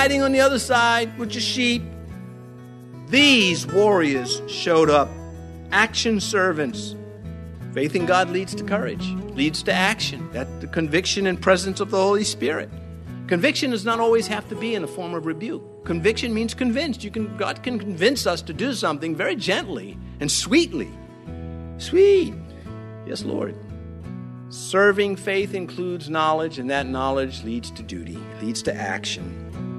hiding on the other side with your sheep. These warriors showed up. Action servants. Faith in God leads to courage, leads to action. That's the conviction and presence of the Holy Spirit. Conviction does not always have to be in the form of rebuke. Conviction means convinced. God can convince us to do something very gently and sweetly. Sweet. Yes, Lord. Serving faith includes knowledge, and that knowledge leads to duty, leads to action.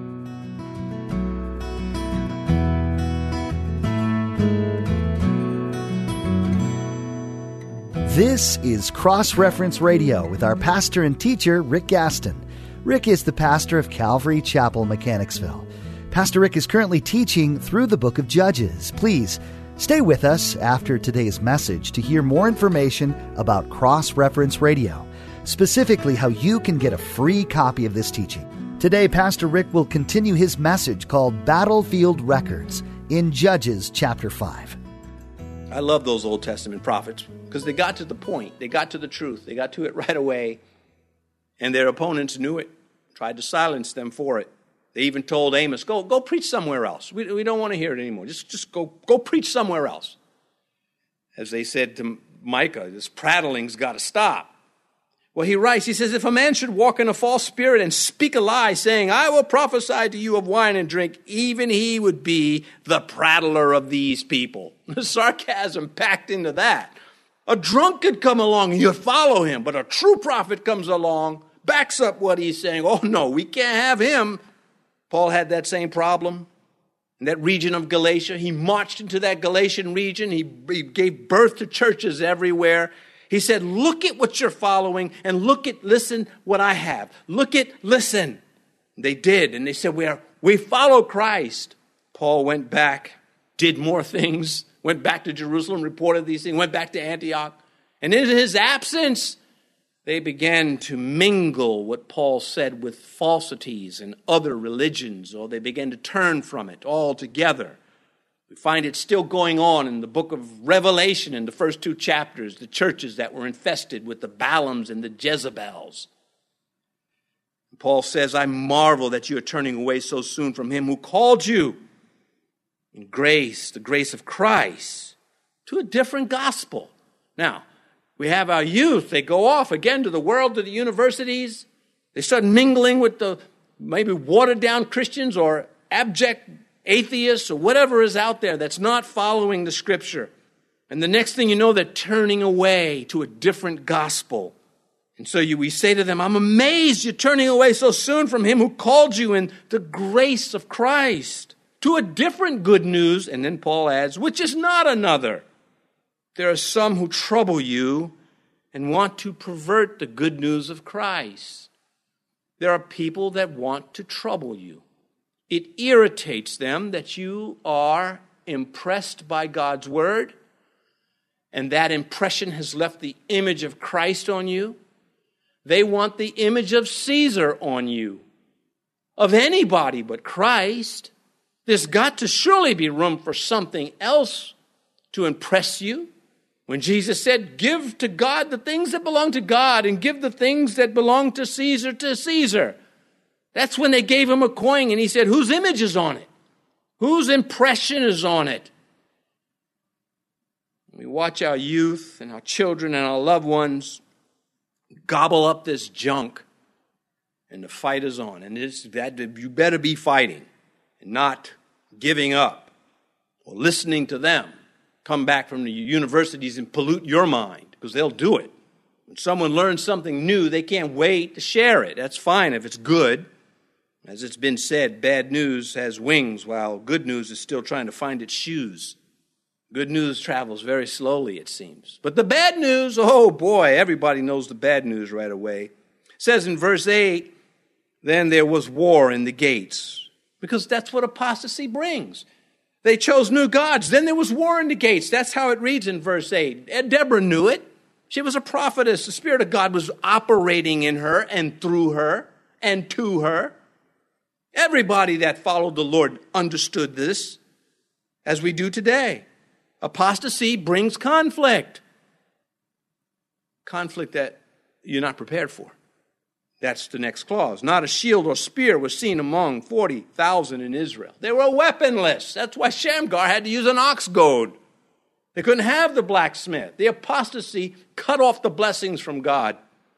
This is Cross-Reference Radio with our pastor and teacher, Rick Gaston. Rick is the pastor of Calvary Chapel, Mechanicsville. Pastor Rick is currently teaching through the book of Judges. Please stay with us after today's message to hear more information about Cross-Reference Radio, specifically how you can get a free copy of this teaching. Today, Pastor Rick will continue his message called Battlefield Records in Judges chapter 5. I love those Old Testament prophets because they got to the point. They got to the truth. They got to it right away. And their opponents knew it, tried to silence them for it. They even told Amos, go preach somewhere else. We don't want to hear it anymore. Just go preach somewhere else. As they said to Micah, this prattling's got to stop. Well, he writes, he says, if a man should walk in a false spirit and speak a lie, saying, I will prophesy to you of wine and drink, even he would be the prattler of these people. The sarcasm packed into that. A drunk could come along and you'd follow him, but a true prophet comes along, backs up what he's saying. Oh, no, we can't have him. Paul had that same problem in that region of Galatia. He marched into that Galatian region. He gave birth to churches everywhere. He said, look at what you're following and listen what I have. Listen. They did, and they said, we follow Christ. Paul went back, did more things, went back to Jerusalem, reported these things, went back to Antioch. And in his absence, they began to mingle what Paul said with falsities and other religions, or they began to turn from it altogether. We find it still going on in the book of Revelation in the first 2 chapters, the churches that were infested with the Balaams and the Jezebels. Paul says, I marvel that you are turning away so soon from him who called you in grace, the grace of Christ, to a different gospel. Now, we have our youth. They go off again to the world, to the universities. They start mingling with the maybe watered-down Christians or abject atheists or whatever is out there that's not following the Scripture. And the next thing you know, they're turning away to a different gospel. And so we say to them, I'm amazed you're turning away so soon from him who called you in the grace of Christ to a different good news. And then Paul adds, which is not another. There are some who trouble you and want to pervert the good news of Christ. There are people that want to trouble you. It irritates them that you are impressed by God's word, and that impression has left the image of Christ on you. They want the image of Caesar on you, of anybody but Christ. There's got to surely be room for something else to impress you. When Jesus said, give to God the things that belong to God and give the things that belong to Caesar. That's when they gave him a coin and he said, whose image is on it? Whose impression is on it? We watch our youth and our children and our loved ones gobble up this junk, and the fight is on. And you better be fighting and not giving up or listening to them come back from the universities and pollute your mind, because they'll do it. When someone learns something new, they can't wait to share it. That's fine if it's good. As it's been said, bad news has wings, while good news is still trying to find its shoes. Good news travels very slowly, it seems. But the bad news, oh boy, everybody knows the bad news right away. It says in verse 8, then there was war in the gates, because that's what apostasy brings. They chose new gods. Then there was war in the gates. That's how it reads in verse 8. Deborah knew it. She was a prophetess. The Spirit of God was operating in her and through her and to her. Everybody that followed the Lord understood this, as we do today. Apostasy brings conflict. Conflict that you're not prepared for. That's the next clause. Not a shield or spear was seen among 40,000 in Israel. They were weaponless. That's why Shamgar had to use an ox goad. They couldn't have the blacksmith. The apostasy cut off the blessings from God.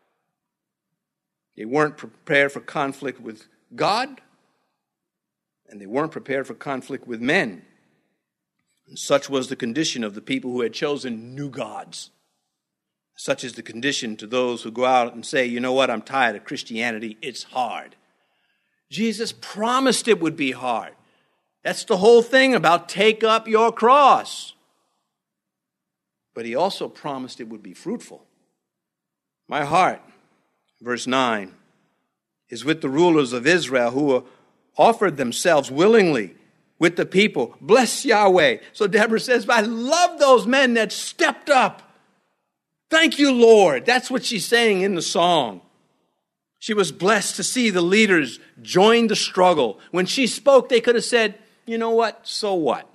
They weren't prepared for conflict with God, and they weren't prepared for conflict with men. And such was the condition of the people who had chosen new gods. Such is the condition to those who go out and say, you know what, I'm tired of Christianity, it's hard. Jesus promised it would be hard. That's the whole thing about take up your cross. But he also promised it would be fruitful. My heart, verse 9, is with the rulers of Israel who offered themselves willingly with the people. Bless Yahweh. So Deborah says, I love those men that stepped up. Thank you, Lord. That's what she's saying in the song. She was blessed to see the leaders join the struggle. When she spoke, they could have said, you know what, so what?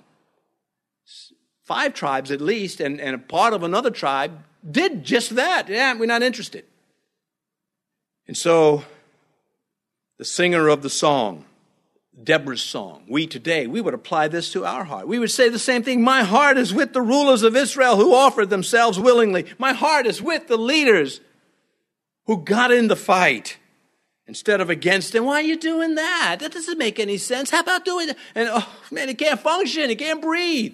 5 tribes at least, and a part of another tribe did just that. Yeah, we're not interested. And so, the singer of the song, Deborah's song, we today, we would apply this to our heart. We would say the same thing. My heart is with the rulers of Israel who offered themselves willingly. My heart is with the leaders who got in the fight instead of against them. Why are you doing that? That doesn't make any sense. How about doing that? And, oh, man, it can't function. It can't breathe.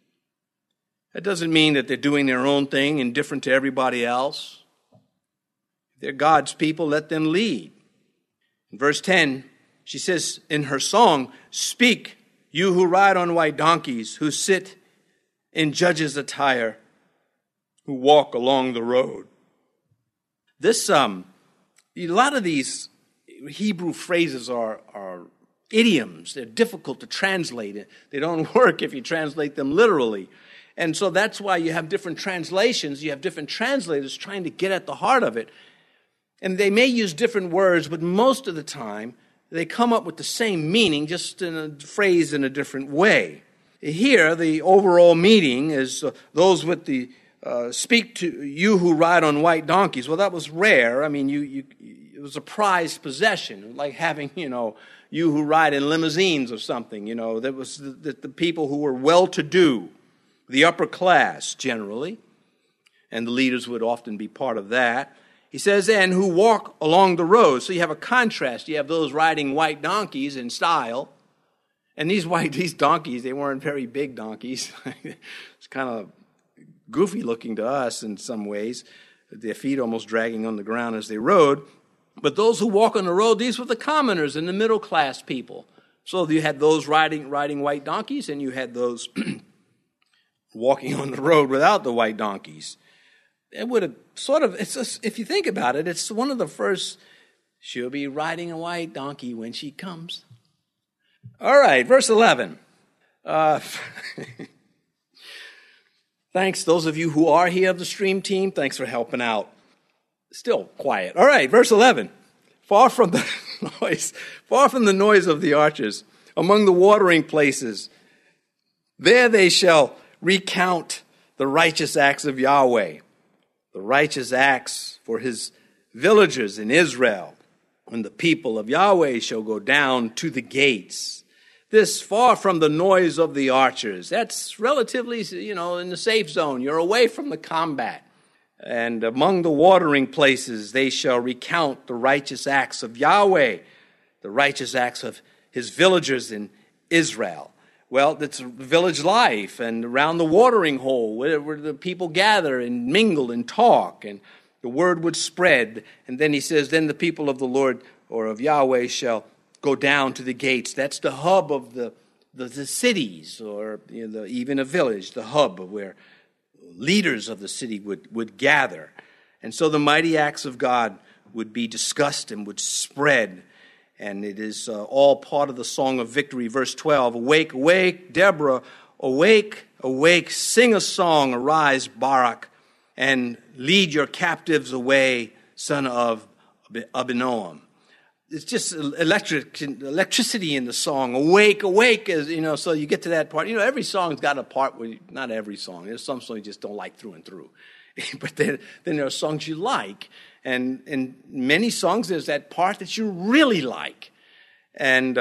That doesn't mean that they're doing their own thing and different to everybody else. If they're God's people, let them lead. In verse 10, she says in her song, speak, you who ride on white donkeys, who sit in judges' attire, who walk along the road. This, a lot of these Hebrew phrases are idioms. They're difficult to translate. They don't work if you translate them literally. And so that's why you have different translations. You have different translators trying to get at the heart of it. And they may use different words, but most of the time, they come up with the same meaning, just in a phrase in a different way. Here, the overall meaning is those with the, speak to you who ride on white donkeys. Well, that was rare. I mean, it was a prized possession, like having, you who ride in limousines or something. That was the people who were well-to-do, the upper class generally, and the leaders would often be part of that. He says, and who walk along the road. So you have a contrast. You have those riding white donkeys in style. And these donkeys, they weren't very big donkeys. It's kind of goofy looking to us in some ways. Their feet almost dragging on the ground as they rode. But those who walk on the road, these were the commoners and the middle class people. So you had those riding white donkeys, and you had those walking on the road without the white donkeys. It would have it's just, if you think about it, it's one of the first, she'll be riding a white donkey when she comes. All right, verse 11. Thanks, those of you who are here of the stream team, thanks for helping out. Still quiet. All right, verse 11. Far from the noise of the archers, among the watering places, there they shall recount the righteous acts of Yahweh, the righteous acts for his villagers in Israel, when the people of Yahweh shall go down to the gates. This far from the noise of the archers. That's relatively, in the safe zone. You're away from the combat. And among the watering places, they shall recount the righteous acts of Yahweh, the righteous acts of his villagers in Israel. Well, it's village life, and around the watering hole where the people gather and mingle and talk, and the word would spread. And then he says, then the people of the Lord or of Yahweh shall go down to the gates. That's the hub of the cities, or even a village, the hub where leaders of the city would gather. And so the mighty acts of God would be discussed and would spread. And it is all part of the song of victory. Verse 12, awake, awake, Deborah, awake, awake, sing a song, arise, Barak, and lead your captives away, son of Abinoam. It's just electricity in the song. Awake, awake, so you get to that part. Every song's got a part where, not every song, there's some songs you just don't like through and through. But then there are songs you like. And in many songs, there's that part that you really like. And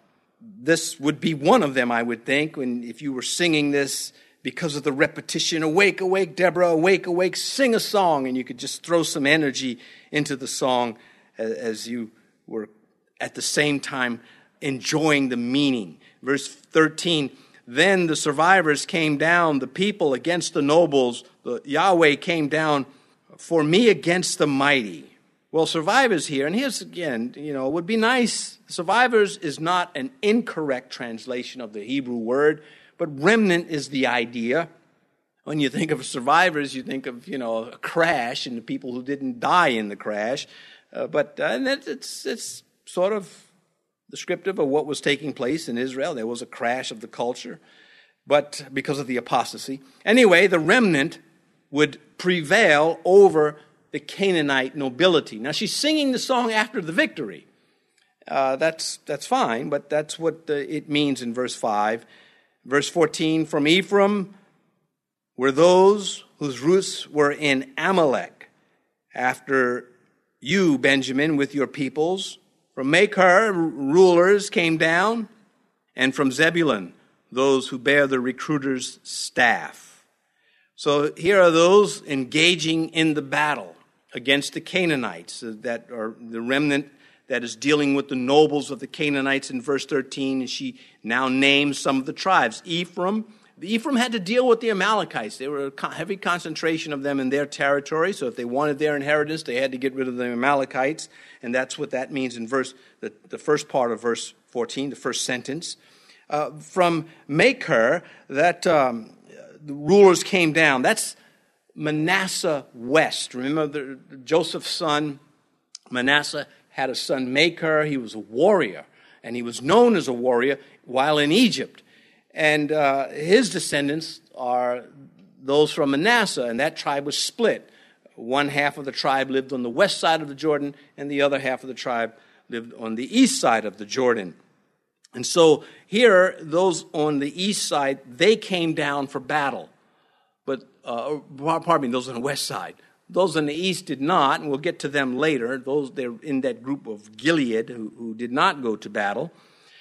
this would be one of them, I would think, if you were singing this because of the repetition. Awake, awake, Deborah, awake, awake, sing a song. And you could just throw some energy into the song as you were at the same time enjoying the meaning. Verse 13, then the survivors came down, the people against the nobles. Yahweh came down for me against the mighty. Well, survivors here, and here's again, it would be nice. Survivors is not an incorrect translation of the Hebrew word, but remnant is the idea. When you think of survivors, you think of, a crash and the people who didn't die in the crash. But it's sort of descriptive of what was taking place in Israel. There was a crash of the culture, but because of the apostasy. Anyway, the remnant would prevail over the Canaanite nobility. Now, she's singing the song after the victory. That's fine, but that's what it means in verse 5. Verse 14, from Ephraim were those whose roots were in Amalek. After you, Benjamin, with your peoples. From Machir, rulers came down. And from Zebulun, those who bear the recruiter's staff. So here are those engaging in the battle against the Canaanites, that are the remnant that is dealing with the nobles of the Canaanites in verse 13. And she now names some of the tribes. Ephraim had to deal with the Amalekites. There were a heavy concentration of them in their territory. So if they wanted their inheritance, they had to get rid of the Amalekites. And that's what that means in the first part of verse 14, the first sentence. From Machir, that the rulers came down. That's Manasseh west. Remember Joseph's son, Manasseh, had a son, Machir. He was a warrior, and he was known as a warrior while in Egypt. And his descendants are those from Manasseh, and that tribe was split. One half of the tribe lived on the west side of the Jordan, and the other half of the tribe lived on the east side of the Jordan. And so here, those on the east side, they came down for battle. But, those on the west side. Those on the east did not, and we'll get to them later. They're in that group of Gilead who did not go to battle.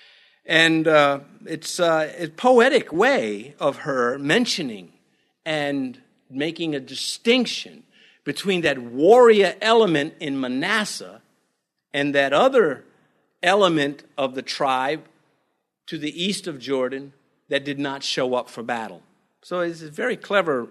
And it's a poetic way of her mentioning and making a distinction between that warrior element in Manasseh and that other element of the tribe to the east of Jordan that did not show up for battle. So it's a very clever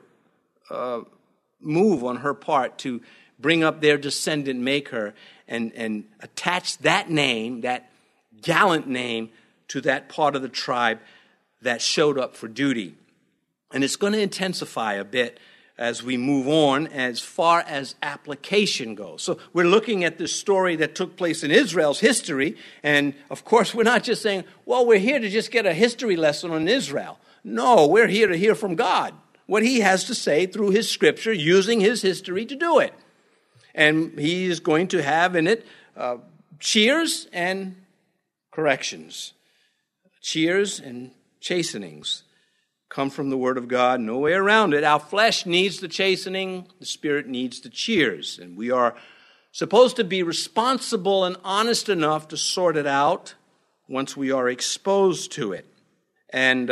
move on her part to bring up their descendant Machir and attach that name, that gallant name, to that part of the tribe that showed up for duty. And it's going to intensify a bit as we move on as far as application goes. So we're looking at this story that took place in Israel's history. And of course, we're not just saying, well, we're here to just get a history lesson on Israel. No, we're here to hear from God, what he has to say through his scripture, using his history to do it. And he is going to have in it cheers and corrections. Cheers and chastenings come from the Word of God, no way around it. Our flesh needs the chastening, the Spirit needs the cheers. And we are supposed to be responsible and honest enough to sort it out once we are exposed to it. And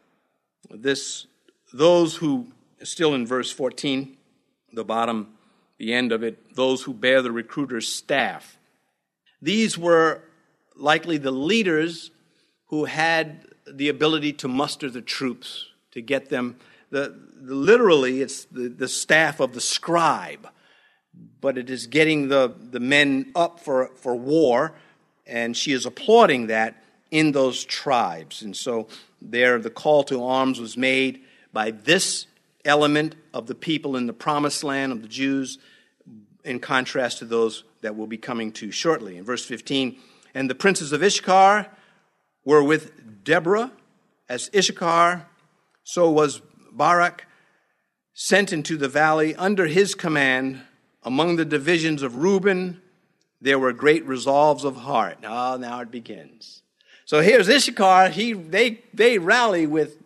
those who, still in verse 14, the end of it, those who bear the recruiter's staff. These were likely the leaders who had the ability to muster the troops, to get them. Literally, it's the staff of the scribe, but it is getting the men up for war, and she is applauding that in those tribes. And so there, the call to arms was made by this element of the people in the promised land of the Jews, in contrast to those that we'll be coming to shortly. In verse 15, and the princes of Issachar were with Deborah. As Issachar, so was Barak sent into the valley under his command. Among the divisions of Reuben, there were great resolves of heart. Now it begins. So here's Issachar. They rally with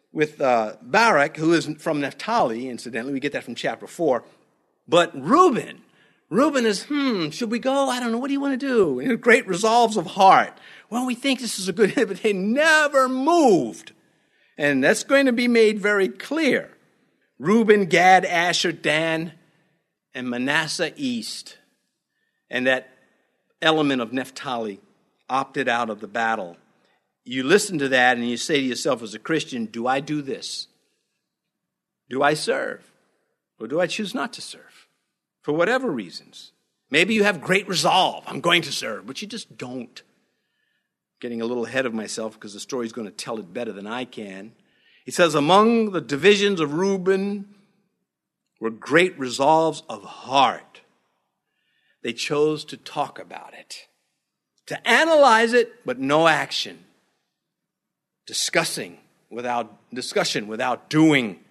with Barak, who is from Naphtali, incidentally. We get that from chapter 4. But Reuben is, should we go? I don't know. What do you want to do? And great resolves of heart. Well, we think this is a good, but they never moved. And that's going to be made very clear. Reuben, Gad, Asher, Dan, and Manasseh east. And that element of Naphtali opted out of the battle. You listen to that and you say to yourself as a Christian, do I do this? Do I serve? Or do I choose not to serve? For whatever reasons. Maybe you have great resolve. I'm going to serve, but you just don't. Getting a little ahead of myself because the story's going to tell it better than I can. He says, among the divisions of Reuben were great resolves of heart. They chose to talk about it, to analyze it, but no action. Discussion without doing.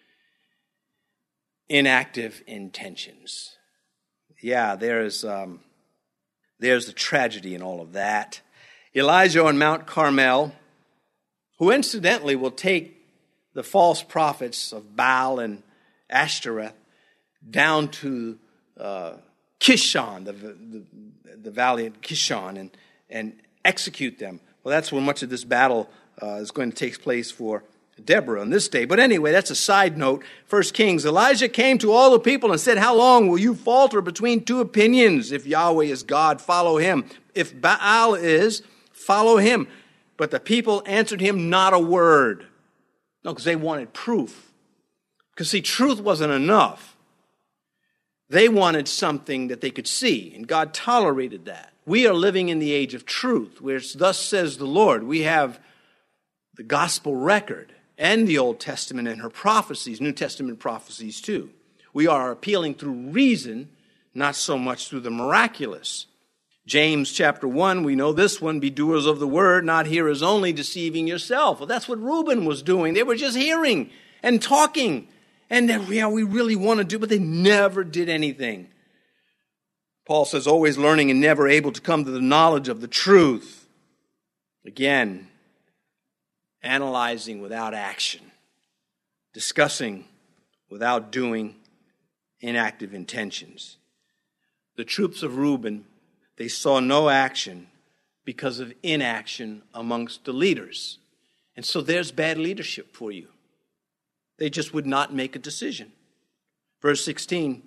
Inactive intentions. Yeah, there's the tragedy in all of that. Elijah on Mount Carmel, who incidentally will take the false prophets of Baal and Ashtoreth down to Kishon, the valley of Kishon, and execute them. Well, that's when much of this battle is going to take place for Deborah on this day. But anyway, that's a side note. 1 Kings, Elijah came to all the people and said, how long will you falter between two opinions? If Yahweh is God, follow him. If Baal is, follow him. But the people answered him not a word. No, because they wanted proof. Because see, truth wasn't enough. They wanted something that they could see, and God tolerated that. We are living in the age of truth, where thus says the Lord. We have the gospel record and the Old Testament and her prophecies, New Testament prophecies too. We are appealing through reason, not so much through the miraculous. James chapter 1, we know this one, be doers of the word, not hearers only, deceiving yourself. Well, that's what Reuben was doing. They were just hearing and talking. And yeah, we really want to do, but they never did anything. Paul says, always learning and never able to come to the knowledge of the truth. Again, analyzing without action, discussing without doing, inactive intentions. The troops of Reuben, they saw no action because of inaction amongst the leaders. And so there's bad leadership for you. They just would not make a decision. Verse 16,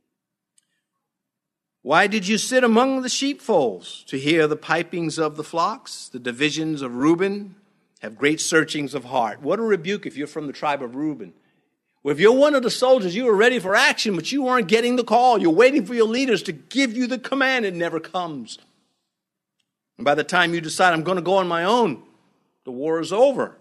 why did you sit among the sheepfolds to hear the pipings of the flocks? The divisions of Reuben have great searchings of heart. What a rebuke if you're from the tribe of Reuben. Well, if you're one of the soldiers, you were ready for action, but you weren't getting the call. You're waiting for your leaders to give you the command. It never comes. And by the time you decide, I'm going to go on my own, the war is over.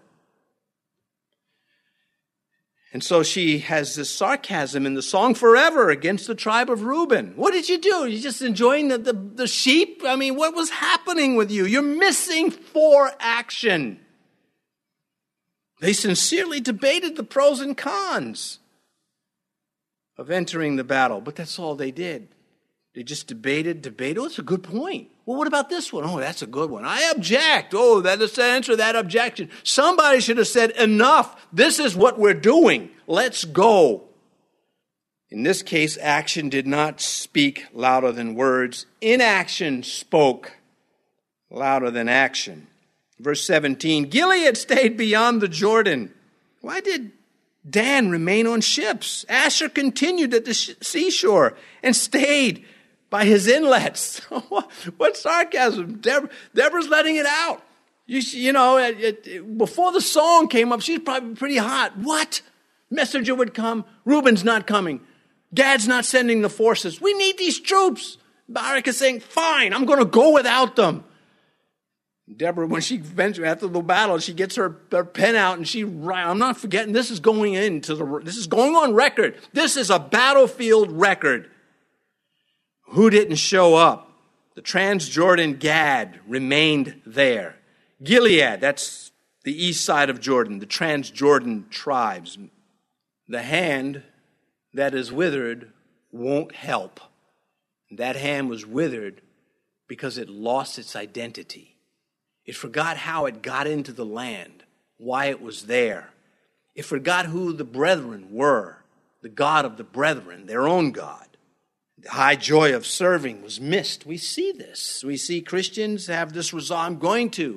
And so she has this sarcasm in the song forever against the tribe of Reuben. What did you do? You just enjoying the sheep? I mean, what was happening with you? You're missing for action. They sincerely debated the pros and cons of entering the battle, but that's all they did. They just debated. Oh, that's a good point. Well, what about this one? Oh, that's a good one. I object. Oh, that's the answer to that objection. Somebody should have said, enough. This is what we're doing. Let's go. In this case, action did not speak louder than words. Inaction spoke louder than action. Verse 17, Gilead stayed beyond the Jordan. Why did Dan remain on ships? Asher continued at the seashore and stayed by his inlets. What sarcasm. Deborah's letting it out. You know, before the song came up, she's probably pretty hot. What? Messenger would come. Reuben's not coming. Gad's not sending the forces. We need these troops. Barak is saying, fine, I'm going to go without them. Deborah, when she eventually, after the battle, she gets her pen out and I'm not forgetting, this is going on record. This is a battlefield record. Who didn't show up? The Transjordan Gad remained there. Gilead, that's the east side of Jordan, the Transjordan tribes. The hand that is withered won't help. That hand was withered because it lost its identity. It forgot how it got into the land, why it was there. It forgot who the brethren were, the God of the brethren, their own God. The high joy of serving was missed. We see this. We see Christians have this resolve, I'm going to.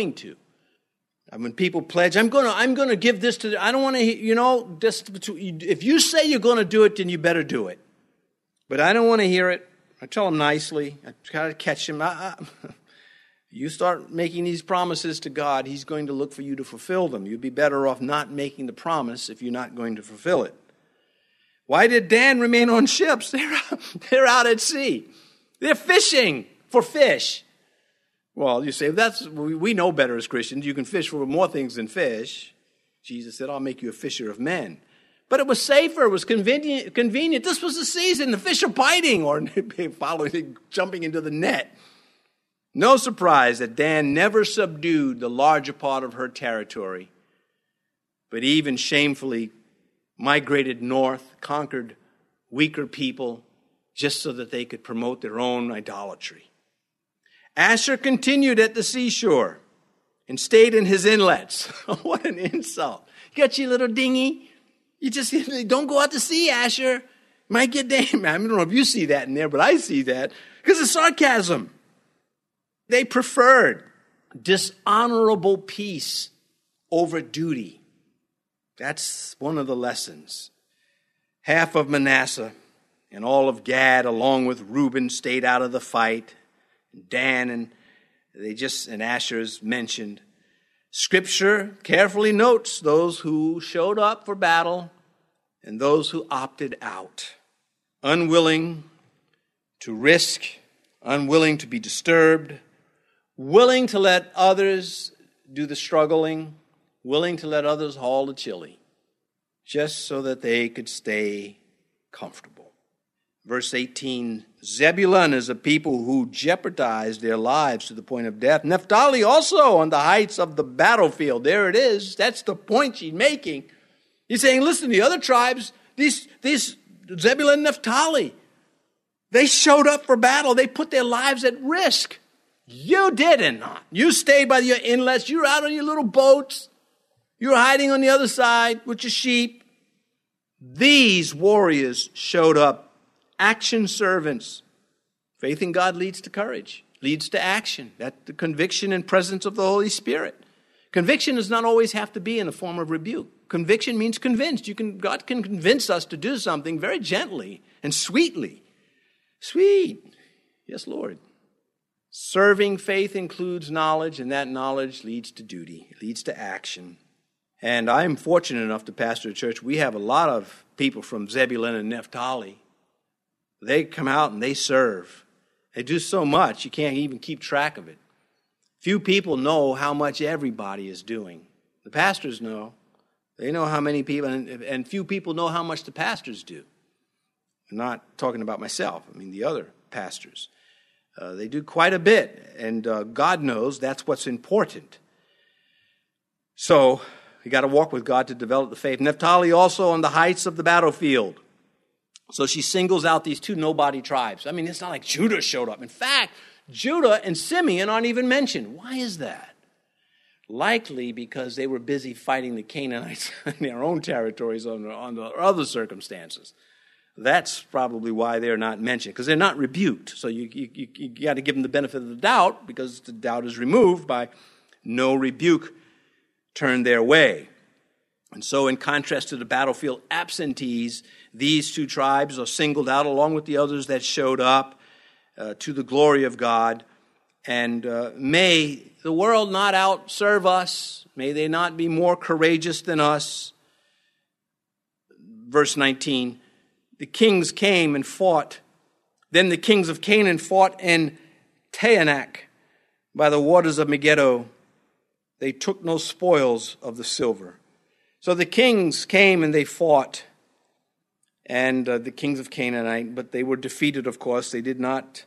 And when people pledge, I'm going to give this to, I don't want to, if you say you're going to do it, then you better do it. But I don't want to hear it. I tell them nicely. I try to catch them. You start making these promises to God, He's going to look for you to fulfill them. You'd be better off not making the promise if you're not going to fulfill it. Why did Dan remain on ships? They're out at sea. They're fishing for fish. Well, you say, we know better as Christians. You can fish for more things than fish. Jesus said, I'll make you a fisher of men. But it was safer. It was convenient. This was the season. The fish are biting or jumping into the net. No surprise that Dan never subdued the larger part of her territory, but even shamefully migrated north, conquered weaker people just so that they could promote their own idolatry. Asher continued at the seashore and stayed in his inlets. What an insult. You got your little dinghy. You just don't go out to sea, Asher. You might get damned. I don't know if you see that in there, but I see that because it's sarcasm. They preferred dishonorable peace over duty. That's one of the lessons. Half of Manasseh and all of Gad, along with Reuben, stayed out of the fight. Dan and Asher is mentioned. Scripture carefully notes those who showed up for battle and those who opted out, unwilling to risk, unwilling to be disturbed, willing to let others do the struggling, willing to let others haul the chili, just so that they could stay comfortable. Verse 18, Zebulun is a people who jeopardized their lives to the point of death. Naphtali also on the heights of the battlefield. There it is. That's the point she's making. He's saying, listen, the other tribes, these Zebulun and Naphtali, they showed up for battle. They put their lives at risk. You didn't. You stayed by your inlets. You're out on your little boats. You're hiding on the other side with your sheep. These warriors showed up. Action servants. Faith in God leads to courage, leads to action. That's the conviction and presence of the Holy Spirit. Conviction does not always have to be in the form of rebuke. Conviction means convinced. God can convince us to do something very gently and sweetly. Sweet. Yes, Lord. Serving faith includes knowledge, and that knowledge leads to duty. It leads to action. And I'm fortunate enough to pastor a church. We have a lot of people from Zebulun and Naphtali. They come out and they serve. They do so much, you can't even keep track of it. Few people know how much everybody is doing. The pastors know. They know how many people, and few people know how much the pastors do. I'm not talking about myself. I mean the other pastors. They do quite a bit, and God knows that's what's important. So, you got to walk with God to develop the faith. Naphtali also on the heights of the battlefield. So she singles out these two nobody tribes. I mean, it's not like Judah showed up. In fact, Judah and Simeon aren't even mentioned. Why is that? Likely because they were busy fighting the Canaanites in their own territories under other circumstances. That's probably why they're not mentioned, because they're not rebuked. So you got to give them the benefit of the doubt, because the doubt is removed by no rebuke turned their way. And so in contrast to the battlefield absentees, these two tribes are singled out along with the others that showed up to the glory of God. And may the world not outserve us. May they not be more courageous than us. Verse 19, the kings came and fought. Then the kings of Canaan fought in Taanach by the waters of Megiddo. They took no spoils of the silver. So the kings came and they fought, and the kings of Canaan, but they were defeated. Of course, they did not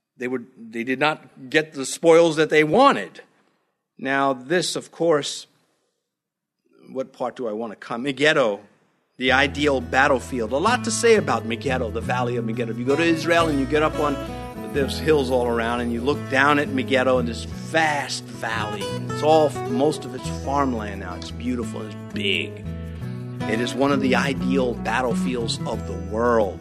get the spoils that they wanted. Now, this, of course, what part do I want to come? Megiddo, the ideal battlefield. A lot to say about Megiddo, the valley of Megiddo. If you go to Israel and you get up on there's hills all around, and you look down at Megiddo in this vast valley. Most of it's farmland now. It's beautiful and it's big. It is one of the ideal battlefields of the world.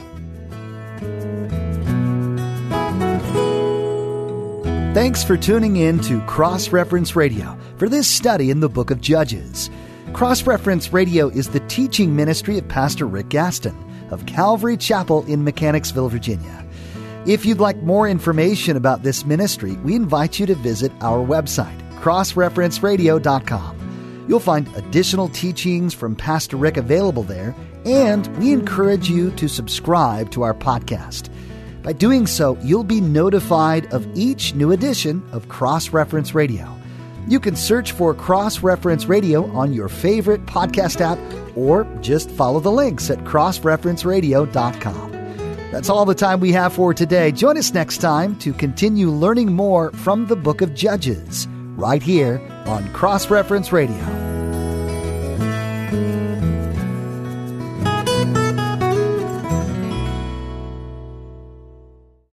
Thanks for tuning in to Cross Reference Radio for this study in the book of Judges. Cross Reference Radio is the teaching ministry of Pastor Rick Gaston of Calvary Chapel in Mechanicsville, Virginia. If you'd like more information about this ministry, we invite you to visit our website, crossreferenceradio.com. You'll find additional teachings from Pastor Rick available there, and we encourage you to subscribe to our podcast. By doing so, you'll be notified of each new edition of Cross Reference Radio. You can search for Cross Reference Radio on your favorite podcast app, or just follow the links at crossreferenceradio.com. That's all the time we have for today. Join us next time to continue learning more from the book of Judges, right here on Cross Reference Radio.